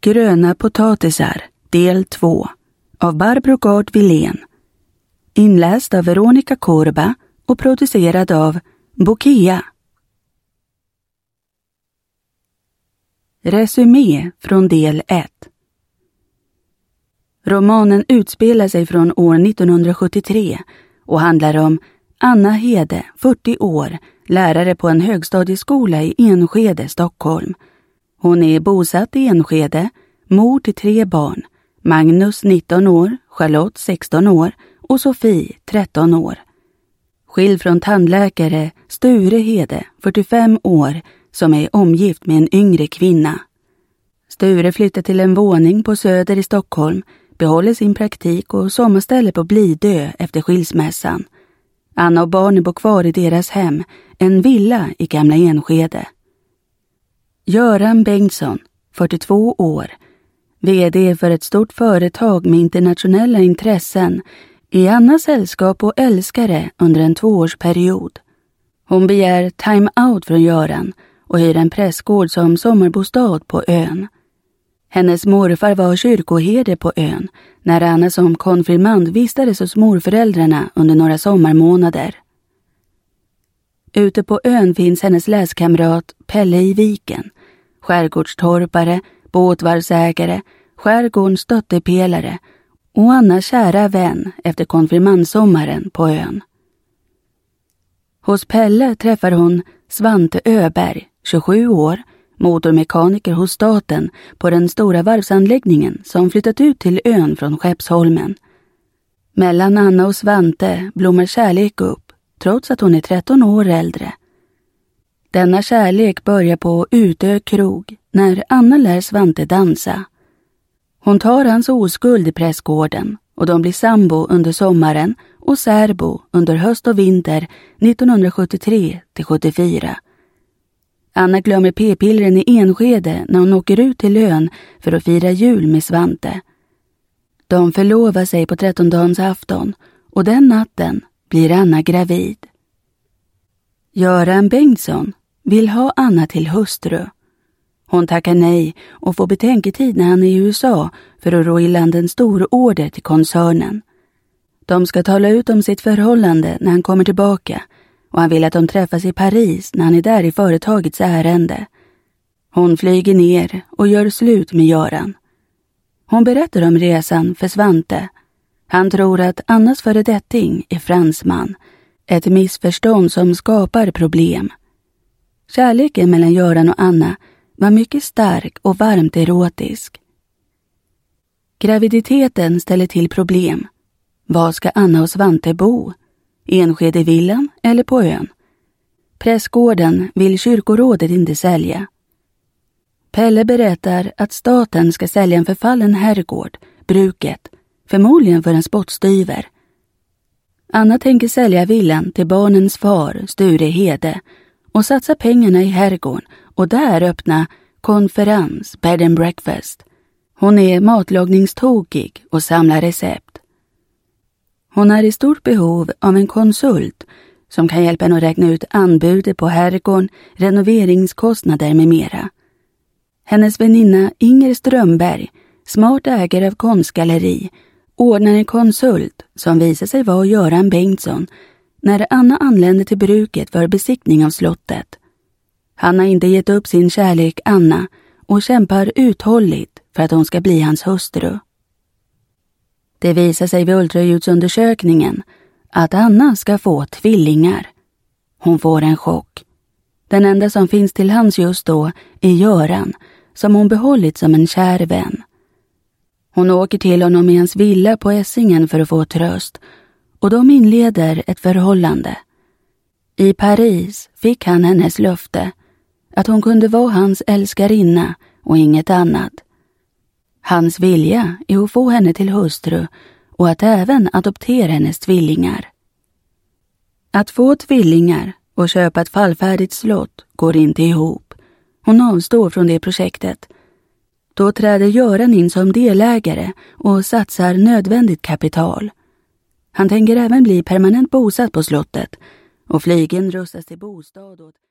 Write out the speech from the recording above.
Gröna potatisar, del 2 av Barbro Gard Wilén. Inläst av Veronica Korba och producerad av Bokea. Resumé från del 1. Romanen utspelar sig från år 1973 och handlar om Anna Hede, 40 år, lärare på en högstadieskola i Enskede, Stockholm. Hon är bosatt i Enskede, mor till 3 barn, Magnus 19 år, Charlotte 16 år och Sofie 13 år. Skild från tandläkare Sture Hede, 45 år, som är omgift med en yngre kvinna. Sture flyttar till en våning på Söder i Stockholm, behåller sin praktik och sommarställe på Blidö efter skilsmässan. Anna och barnen bor kvar i deras hem, en villa i Gamla Enskede. Göran Bengtsson, 42 år, VD för ett stort företag med internationella intressen, är Annas sällskap och älskare under en 2-årsperiod. Hon begär time-out från Göran och hyr en prästgård som sommarbostad på ön. Hennes morfar var kyrkoherde på ön när Anna som konfirmand vistades hos morföräldrarna under några sommarmånader. Ute på ön finns hennes läskamrat Pelle i Viken, skärgårdstorpare, båtvarvsägare, skärgårdens stöttepelare och Annas kära vän efter konfirmandsommaren på ön. Hos Pelle träffar hon Svante Öberg, 27 år, motormekaniker hos staten på den stora varvsanläggningen som flyttat ut till ön från Skeppsholmen. Mellan Anna och Svante blommar kärlek upp, trots att hon är 13 år äldre. Denna kärlek börjar på Utö krog när Anna lär Svante dansa. Hon tar hans oskuld i prästgården och de blir sambo under sommaren och särbo under höst och vinter 1973-74. Anna glömmer p-pillren i Enskede när hon åker ut till ön för att fira jul med Svante. De förlovar sig på 13-dagens afton och den natten blir Anna gravid. Göran Bengtsson vill ha Anna till hustru. Hon tackar nej och får betänketid när han är i USA för att ro i land en stor order till koncernen. De ska tala ut om sitt förhållande när han kommer tillbaka och han vill att de träffas i Paris när han är där i företagets ärende. Hon flyger ner och gör slut med Göran. Hon berättar om resan för Svante. Han tror att Annas föredetting är fransman, ett missförstånd som skapar problem. Kärleken mellan Göran och Anna var mycket stark och varmt erotisk. Graviditeten ställer till problem. Var ska Anna och Svante bo? Enskedevillan eller på ön? Prästgården vill kyrkorådet inte sälja. Pelle berättar att staten ska sälja en förfallen herrgård, bruket, förmodligen för en spottstyver. Anna tänker sälja villan till barnens far, Sture Hede, och satsa pengarna i herrgården och där öppna konferens, bed and breakfast. Hon är matlagningstokig och samlar recept. Hon är i stort behov av en konsult som kan hjälpa henne att räkna ut anbudet på herrgården, renoveringskostnader med mera. Hennes väninna Inger Strömberg, smart ägare av konstgalleri, ordnar en konsult som visar sig vara Göran Bengtsson när Anna anländer till bruket för besiktning av slottet. Han har inte gett upp sin kärlek Anna och kämpar uthålligt för att hon ska bli hans hustru. Det visar sig vid ultraljudsundersökningen att Anna ska få tvillingar. Hon får en chock. Den enda som finns till hands just då är Göran, som hon behållit som en kär vän. Hon åker till honom i hans villa på Essingen för att få tröst och de inleder ett förhållande. I Paris fick han hennes löfte att hon kunde vara hans älskarinna och inget annat. Hans vilja är att få henne till hustru och att även adoptera hennes tvillingar. Att få tvillingar och köpa ett fallfärdigt slott går inte ihop. Hon avstår från det projektet. Då träder Göran in som delägare och satsar nödvändigt kapital. Han tänker även bli permanent bosatt på slottet och flygen rustas till bostad åt